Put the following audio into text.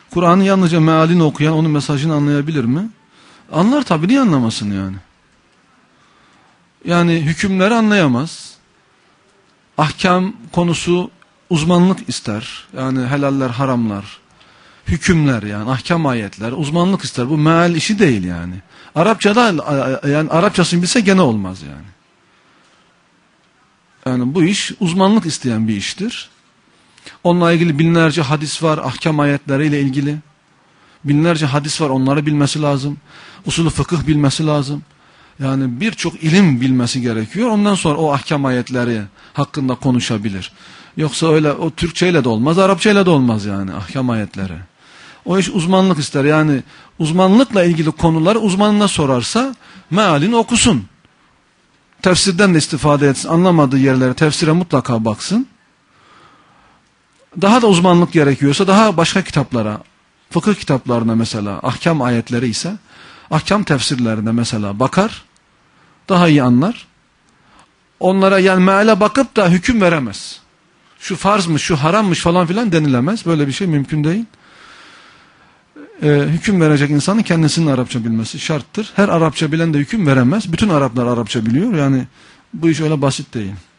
Kur'an'ın yalnızca mealini okuyan onun mesajını anlayabilir mi? Anlar tabii, niye anlamasın yani? Yani hükümleri anlayamaz. Ahkam konusu uzmanlık ister. Yani helaller, haramlar, hükümler, yani ahkam ayetler uzmanlık ister. Bu meal işi değil yani. Arapçada, yani Arapçasını bilse gene olmaz yani. Yani bu iş uzmanlık isteyen bir iştir. Onunla ilgili binlerce hadis var, ahkam ayetleriyle ilgili. Binlerce hadis var, onları bilmesi lazım. Usulü fıkıh bilmesi lazım. Yani birçok ilim bilmesi gerekiyor. Ondan sonra o ahkam ayetleri hakkında konuşabilir. Yoksa öyle o Türkçeyle de olmaz, Arapçayla da olmaz yani ahkam ayetleri. O iş uzmanlık ister. Yani uzmanlıkla ilgili konuları uzmanına sorarsa mealini okusun. Tefsirden de istifade etsin. Anlamadığı yerlere tefsire mutlaka baksın. Daha da uzmanlık gerekiyorsa daha başka kitaplara, fıkıh kitaplarına mesela, ahkam ayetleri ise ahkam tefsirlerine mesela bakar. Daha iyi anlar. Onlara yani meale bakıp da hüküm veremez. Şu farzmış, şu harammış falan filan denilemez. Böyle bir şey mümkün değil. Hüküm verecek insanın kendisinin Arapça bilmesi şarttır. Her Arapça bilen de hüküm veremez. Bütün Araplar Arapça biliyor. Yani bu iş öyle basit değil.